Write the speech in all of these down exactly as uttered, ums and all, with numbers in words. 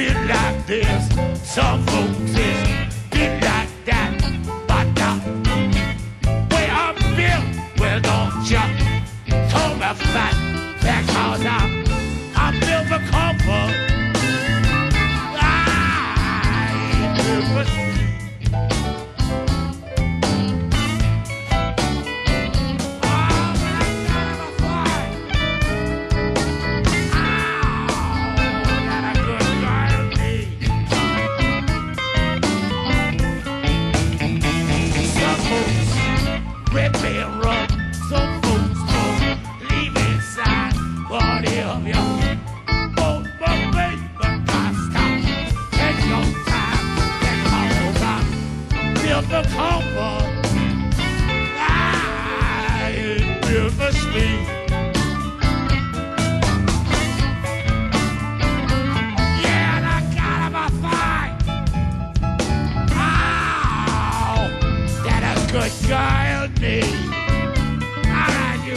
been like this. Some folks is been like that. But the way I'm built, well, don't you throw me fat. Because I'm, I'm built for comfort. I ain't built for speed. The comfort I ain't built for speed. Yeah, and I got him a fight. Oh, that a good guy will need. All right, you.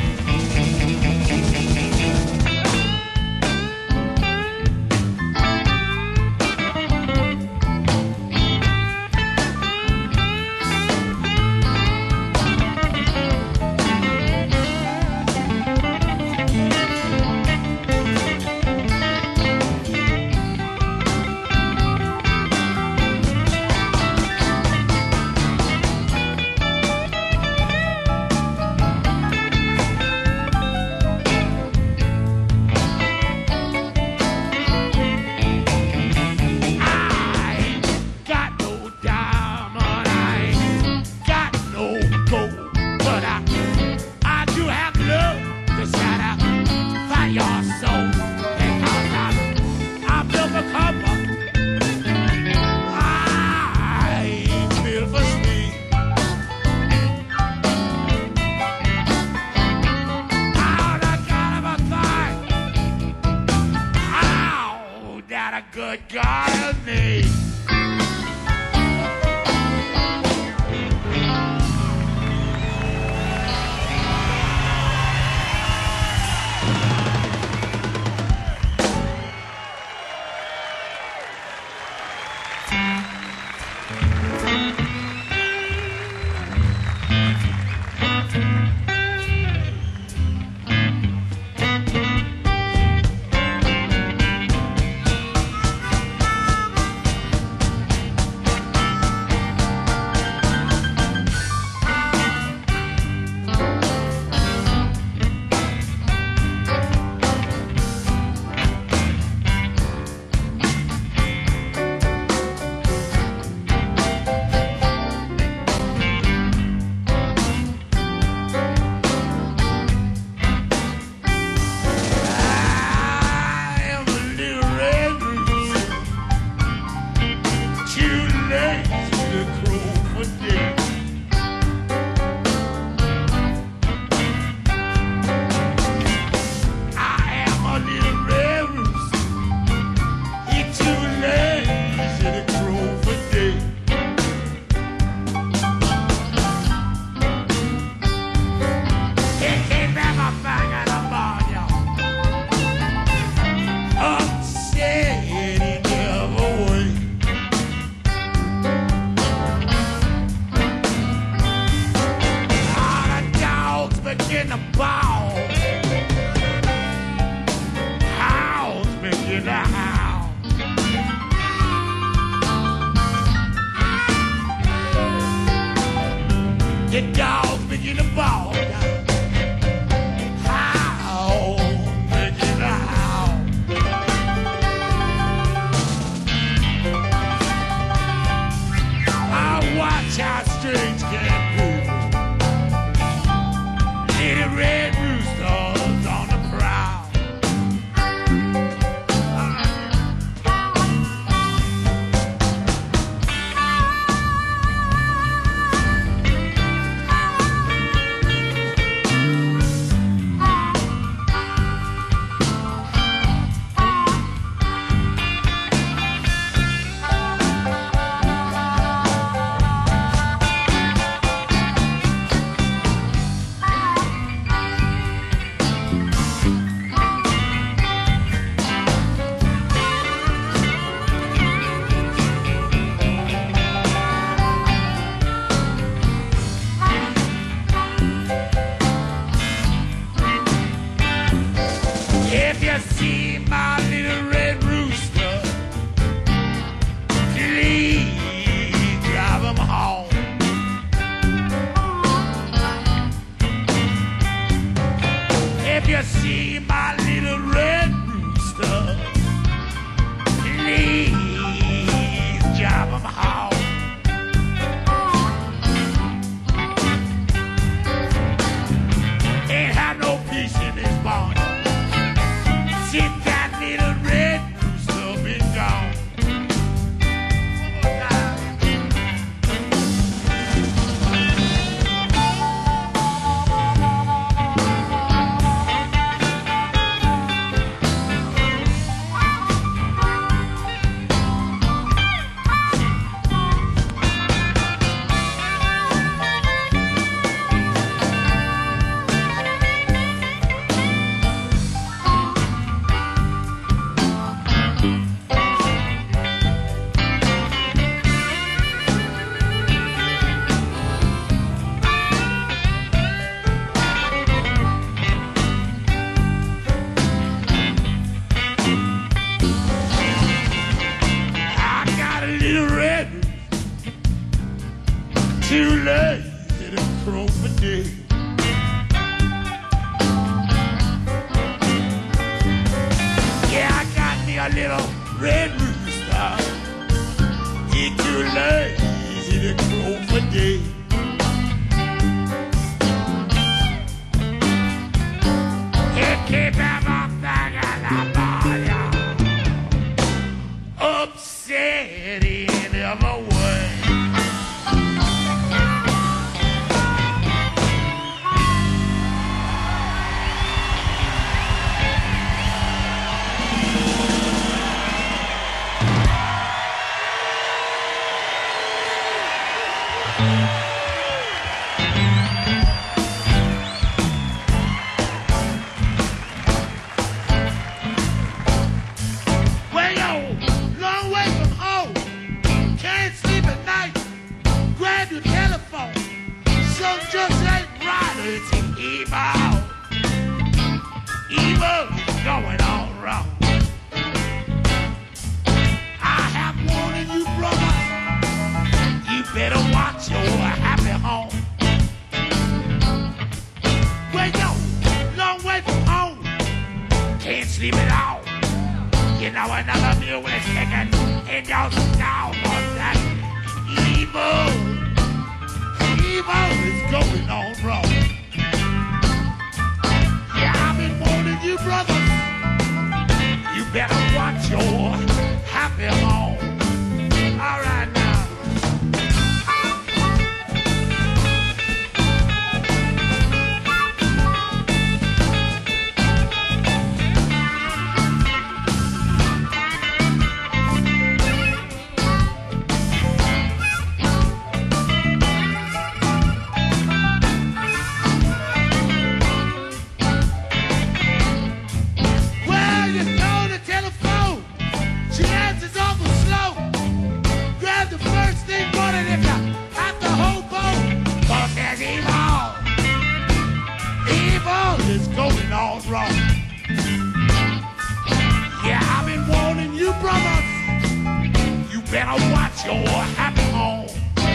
Good guy of me. lazy to crow for day. Yeah, I got me a little red rooster. He too lazy to crow for day. He keep everything in the body upset in every way. Just ain't right, it's evil. Evil is going on wrong. I have warned you, brother. You better watch your happy home. Well, yo, long way from home. Can't sleep at all. You know another mule is kicking in your skull for that evil. Evil is going on wrong. Yeah, I've been warning you, brothers. You better watch your happy home. All right now. Is going on wrong. Yeah, I've been warning you, brothers. You better watch your happy home.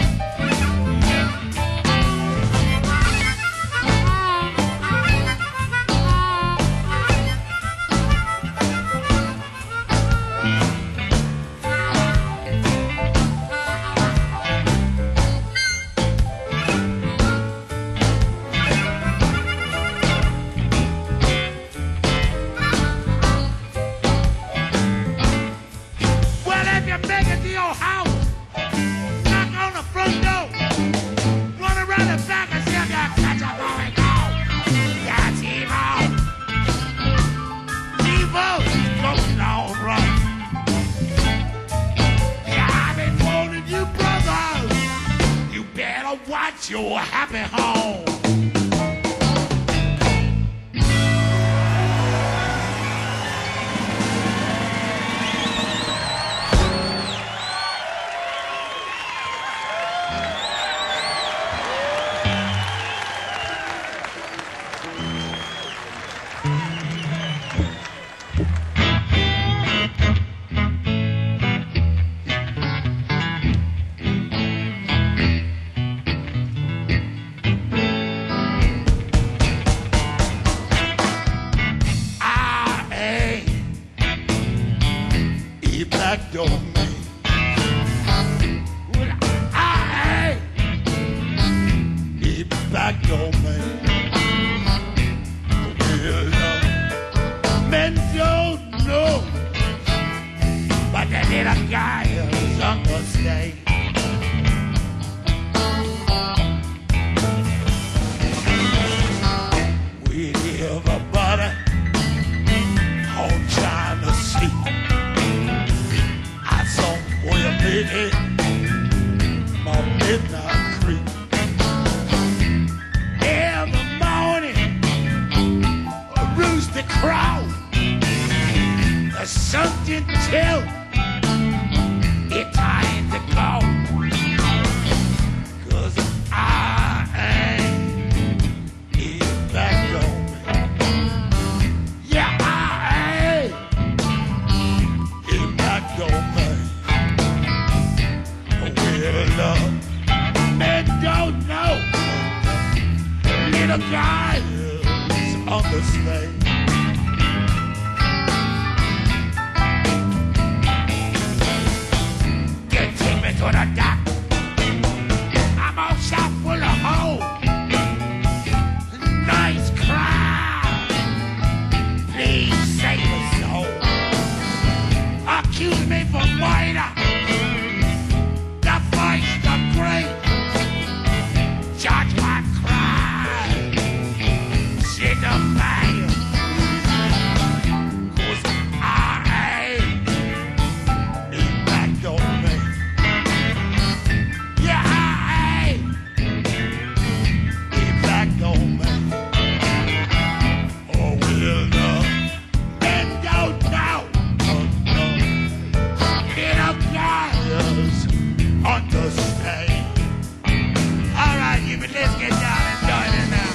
Watch your happy home. Backdoor man. Well, I ain't a backdoor man. Well, uh, men don't know, but that little guy is understand. We everybody all trying to sleep. It, my midnight creep. Every morning, a rooster crow. There's something till it's time to go. Little guys on the stage. Get take me to the dock. I'm all shot full of holes. Nice crowd. Please save a soul. Accuse me for murder. The fight's the great. Judge my crime. Sit the mail. Cause I ain't in back on me. Yeah, I ain't in back on me. Oh, will the men don't know. Oh, no. Little guys understand. All right, you but let's get down and done it now.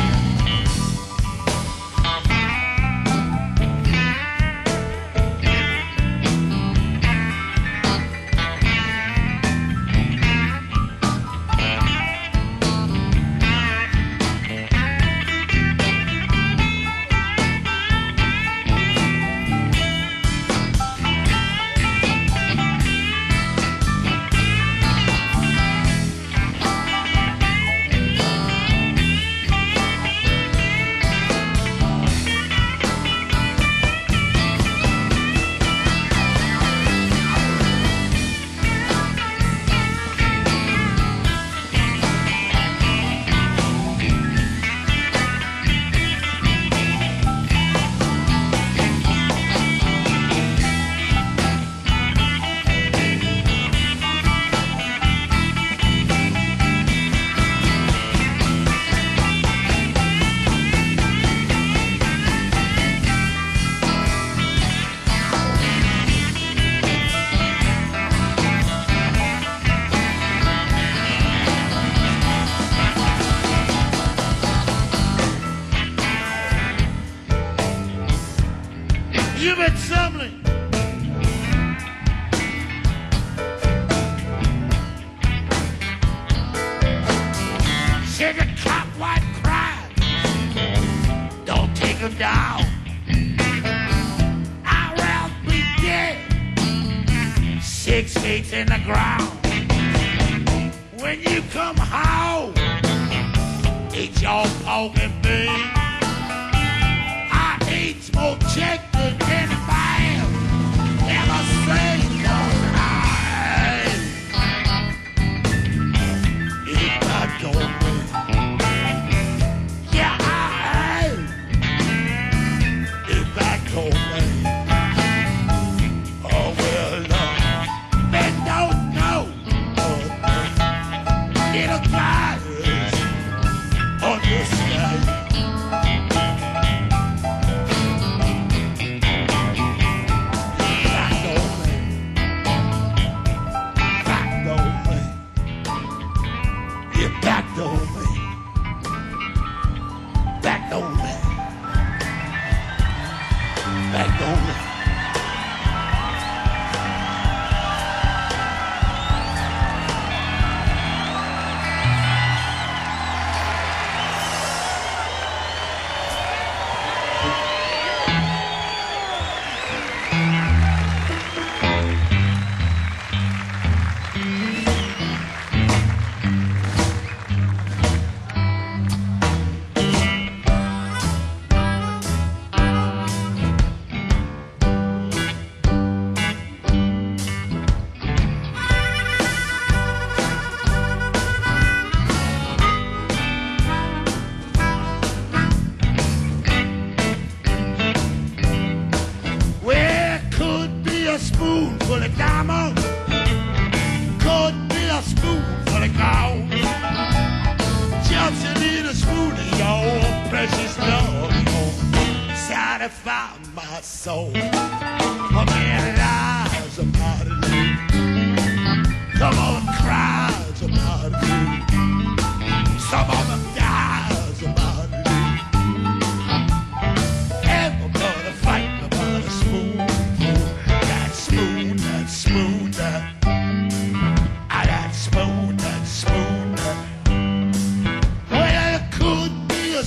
You've been stumbling. Said the cop white cried. Don't take him down. I'd rather be dead. Six feet in the ground. When you come home, eat your pork and beans. I eat more chicken than a man ever seen. Cause I eat back on me. Yeah, I eat back on me. Oh, well, uh, men don't know. Oh, little guys understand. Back on me. Back on me. Back on me. Spoonful of diamonds, could be a spoonful of gold. Just a little spoon of your precious love, satisfy my soul. A man lies about it, some of them cries about it, some of them dies about it. Everybody fighting about a spoon. Spoon, that spoon, that, ah, that spoon, that spoon, that. Well, it could be a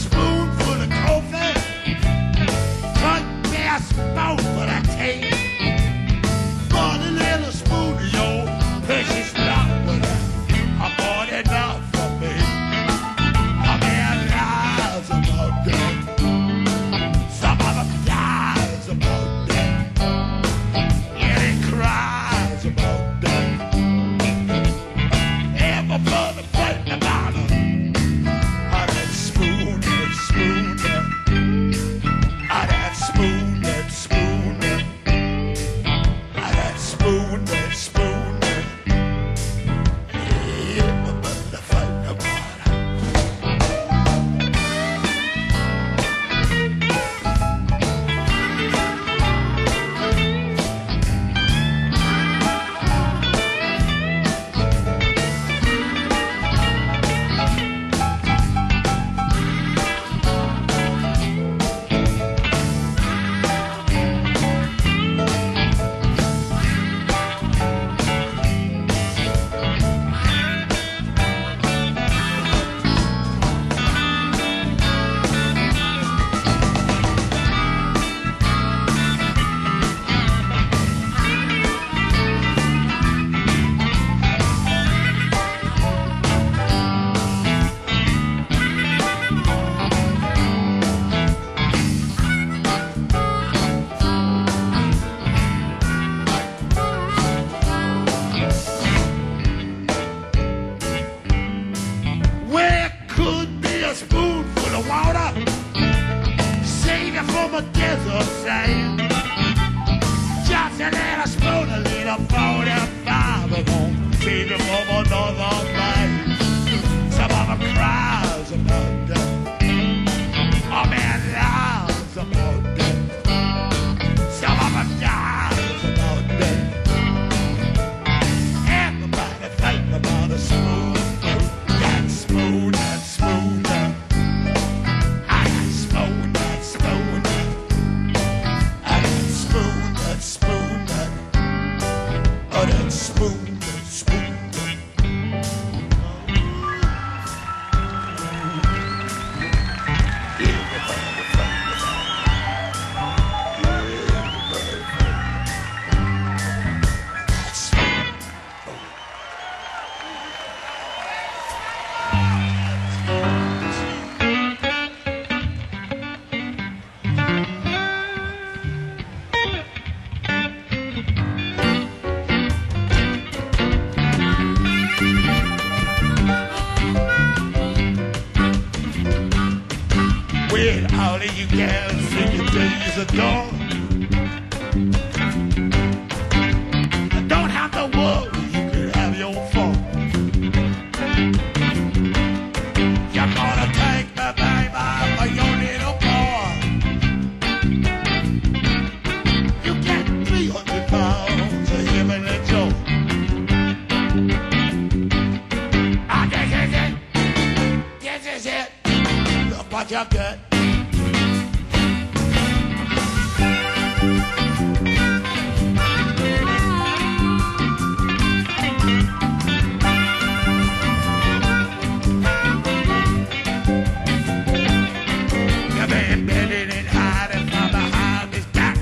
cries about that. Everybody fighting about her. Ah, that spoon, that spoon, that. Ah, that spoon, that spoon, that. Ah, that spoon, that spoon, that. Everybody fighting about her. Where could be a spoonful of water? Save it from a desert sand. Just a little spoon, a little forty-five. We're gonna save it from another man. Some of them cries about that. Oh man, lies about that. Some of them dies about that. Everybody fighting about a spoonful. That spoon, that spoon, that. I got spoon, that spoon, that. I got spoon, that spoon, that. Oh, that spoon, that spoon, that. Everybody fighting about it. Everybody fighting. That spoon. With all of you gals in your days of dawn, I don't have to worry, you can have your fun. You're gonna take the baby for your little boy. You get three hundred pounds of him and the joy. Ah, this is it. This is it. Look what you get. You've been bending and hiding from behind his back.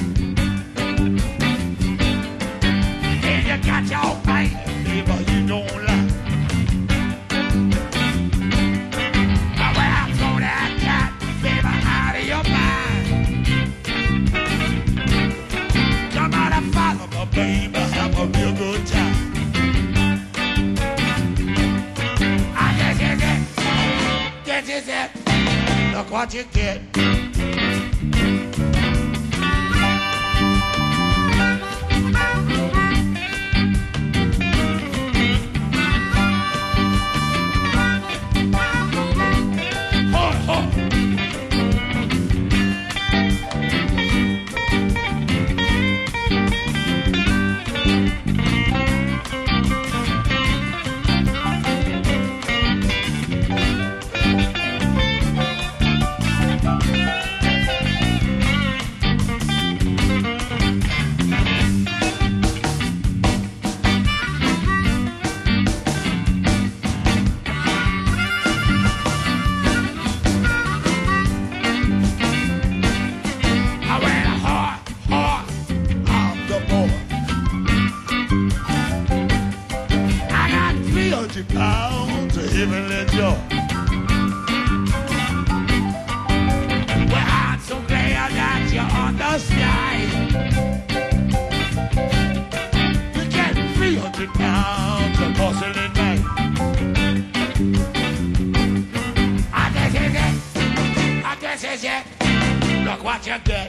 And you got your baby, but you don't like. Well, throw that cat, baby, out of your mind. Come on and follow me, baby, have a real good time. Ah, this is it. This is it. Look what you get. Ho, ho. Pounds of heavenly joy. Well, I'm so glad that you understand. You what you get.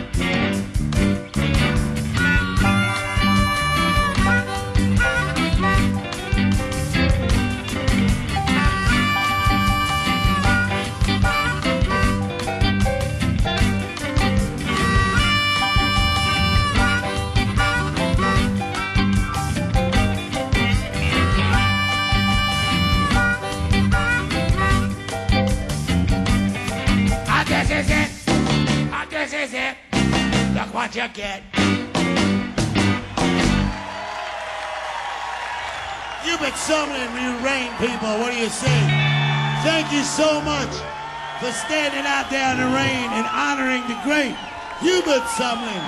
This is it. Look what you get. You've been summoning you rain people. What do you say? Thank you so much for standing out there in the rain and honoring the great Hubert Sumlin.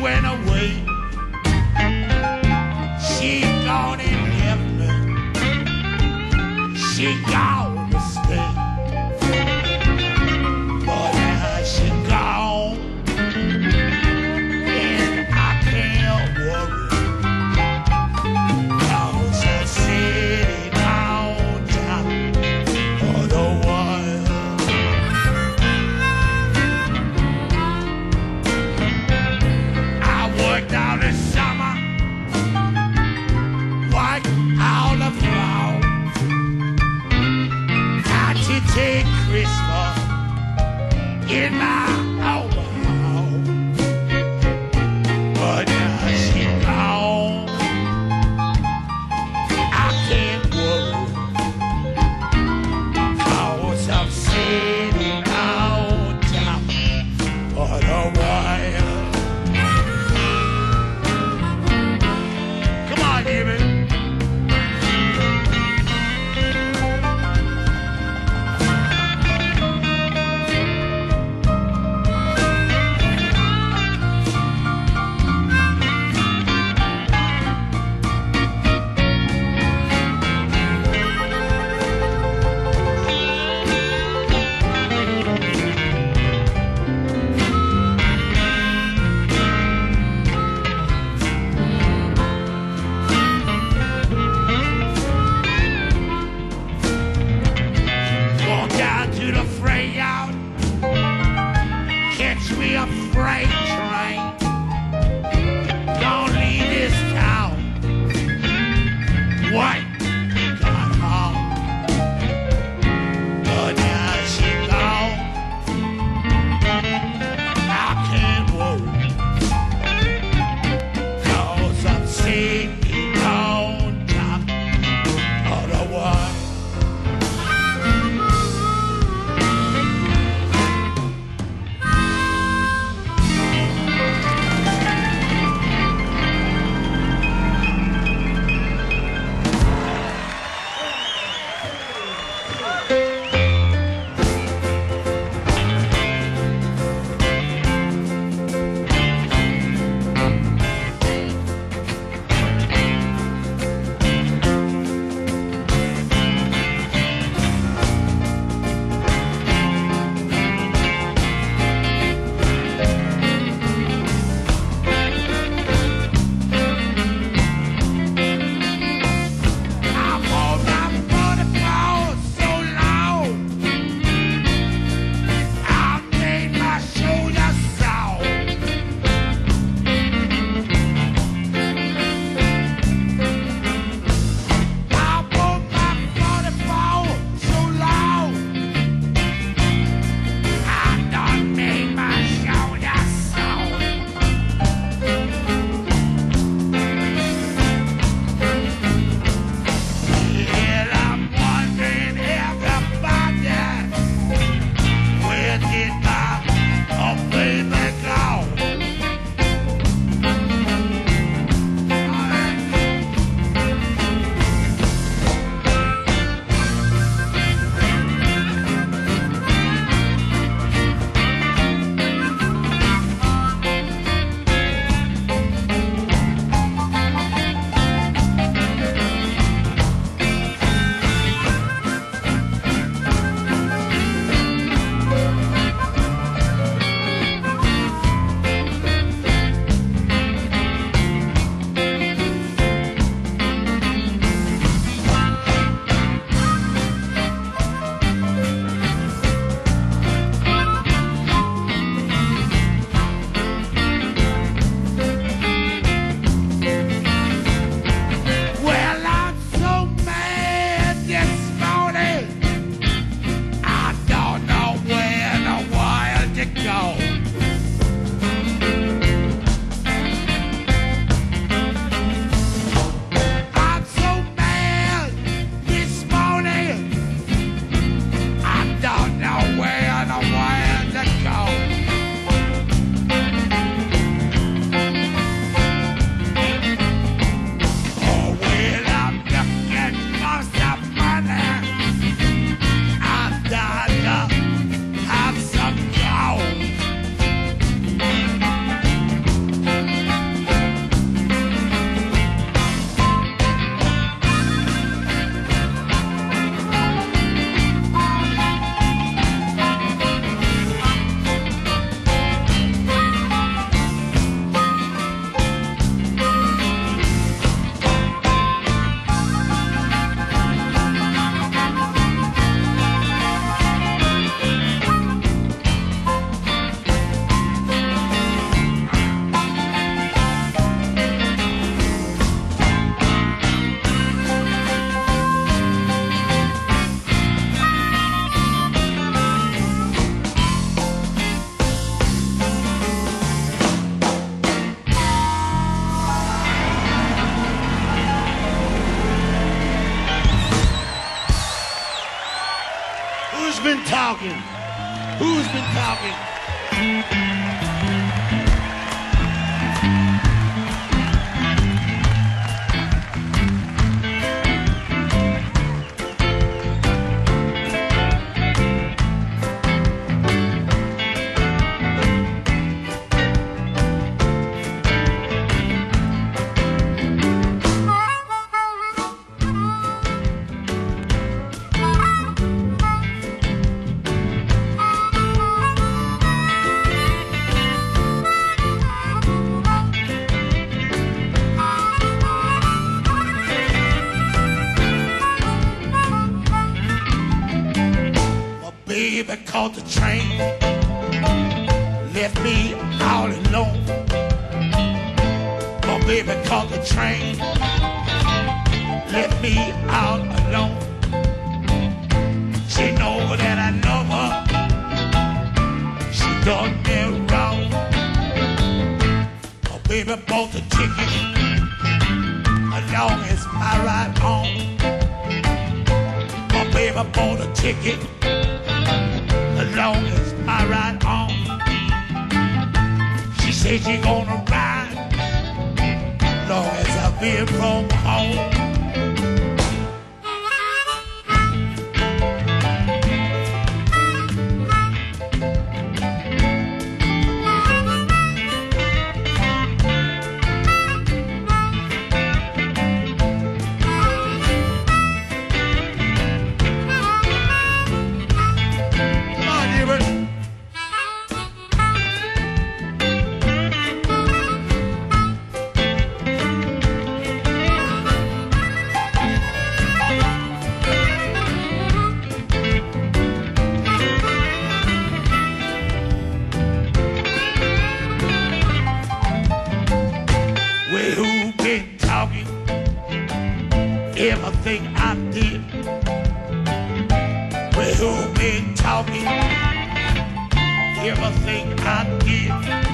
went away. She gone and left me. She gone to stay. But now she gone, and I can't worry, 'cause I'm sitting on top of the world. I worked out this summer, worked all the fall. talking? Who's been talking? Baby caught the train, left me all alone. My baby caught the train, left me all alone. She know that I love her, she done me wrong. My baby bought the ticket, along as my ride home. My baby bought a ticket, long as I ride on. She said she gonna ride long as I've been from home. Everything I did, well, who been talking? Everything I did,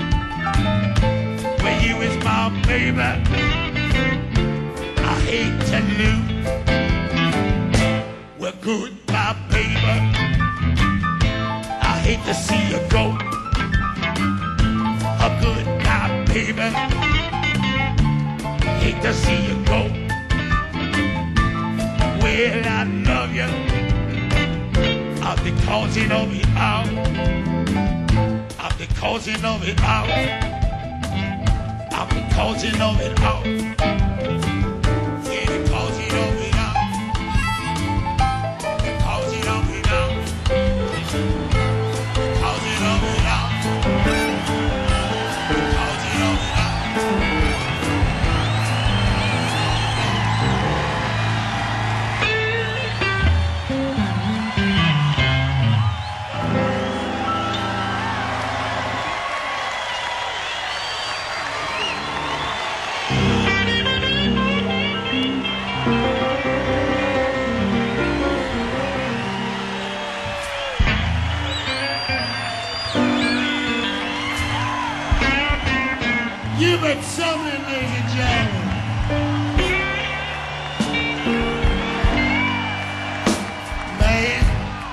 well, you is my baby. I hate to lose. Well, goodbye, baby. I hate to see you go. A goodbye, baby. Hate to see you go. Well, I love you. I'm the causing of it all. I'm the causing of it all. I'm the causing of it all. Yeah, the causing of it all. The causing of it all. The causing of it all. The causing of it all. You've been summoning, ladies and gentlemen. Man,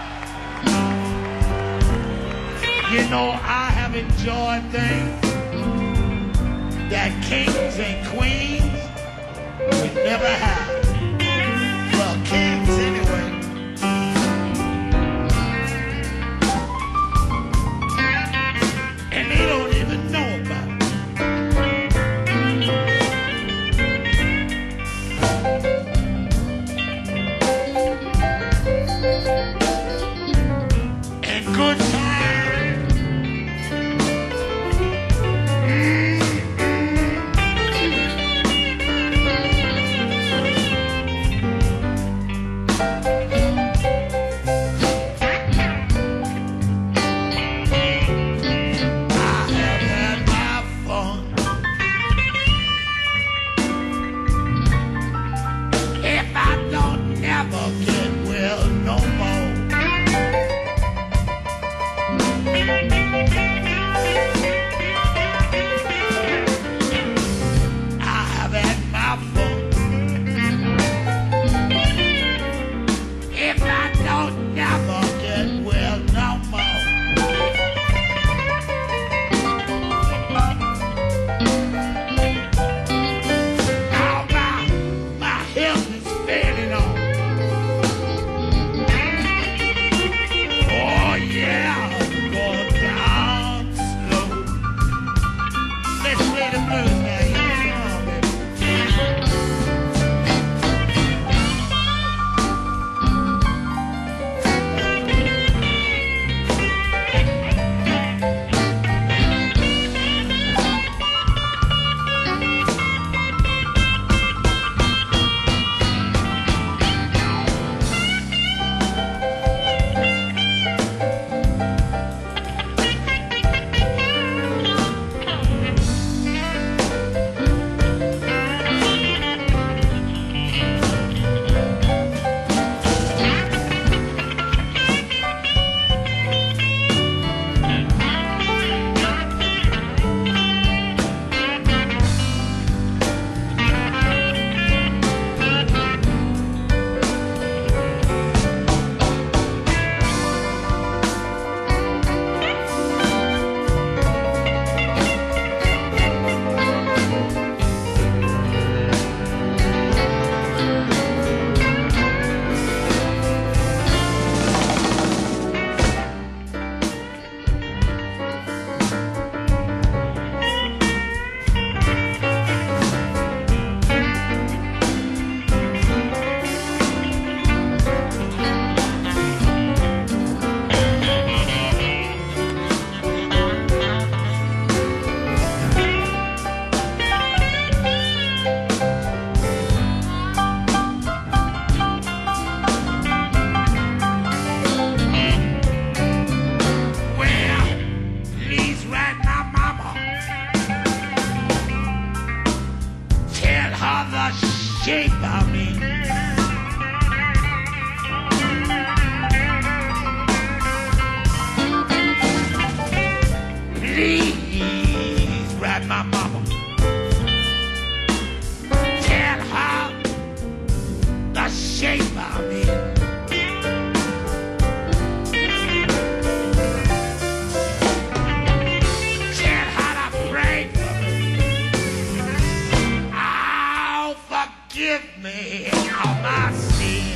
you know I have enjoyed things that kings and queens would never have. Well, kings anyway. And they don't even know about it. And good times shape of me. Please write my mama. Tell her the shape of me. Tell her to pray for me. Oh, forgive me all my sins.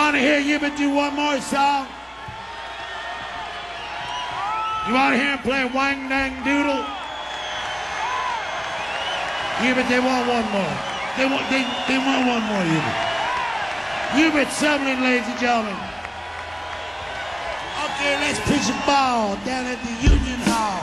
want to hear Yibbit do one more song? You want to hear him play Wang Dang Doodle? Yibbit, they want one more. They want, they, they want one more, Yibbit. Yibbit Sumlin, ladies and gentlemen. Okay, let's pitch a ball down at the Union Hall.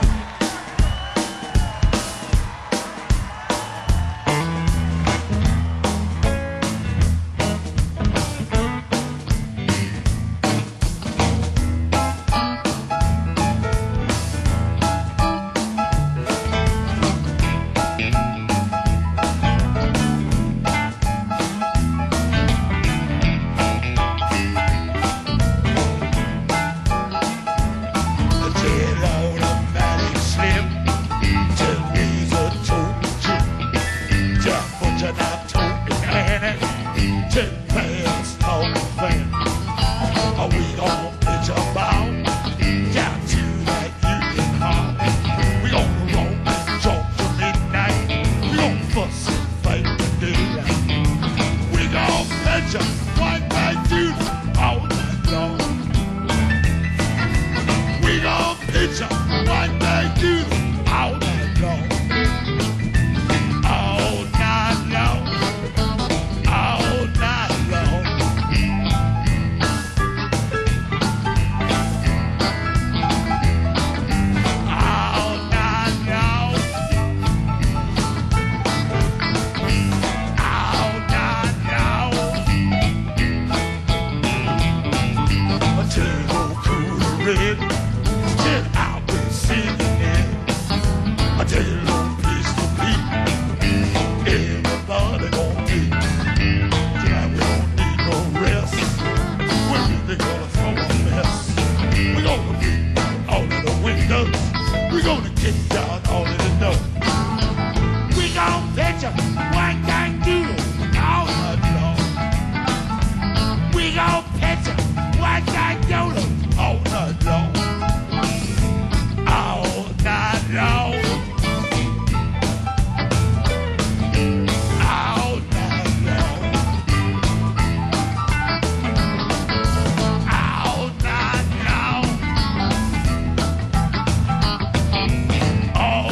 All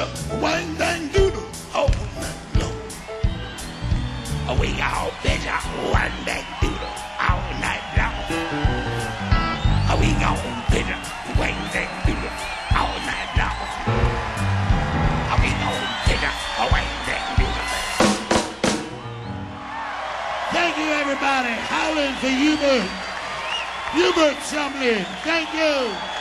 doodle, wang dang doodle, all night long. We all picture one dang doodle all night long. We gon' picture wang dang doodle all night long. We gon' picture wang dang doodle. Thank you, everybody. Howling for Hubert. Hubert Sumlin. Thank you.